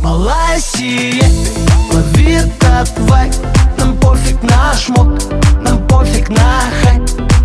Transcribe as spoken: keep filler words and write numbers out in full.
Малая сие, лови этот вайб. Нам пофиг на шмот, нам пофиг на хайп.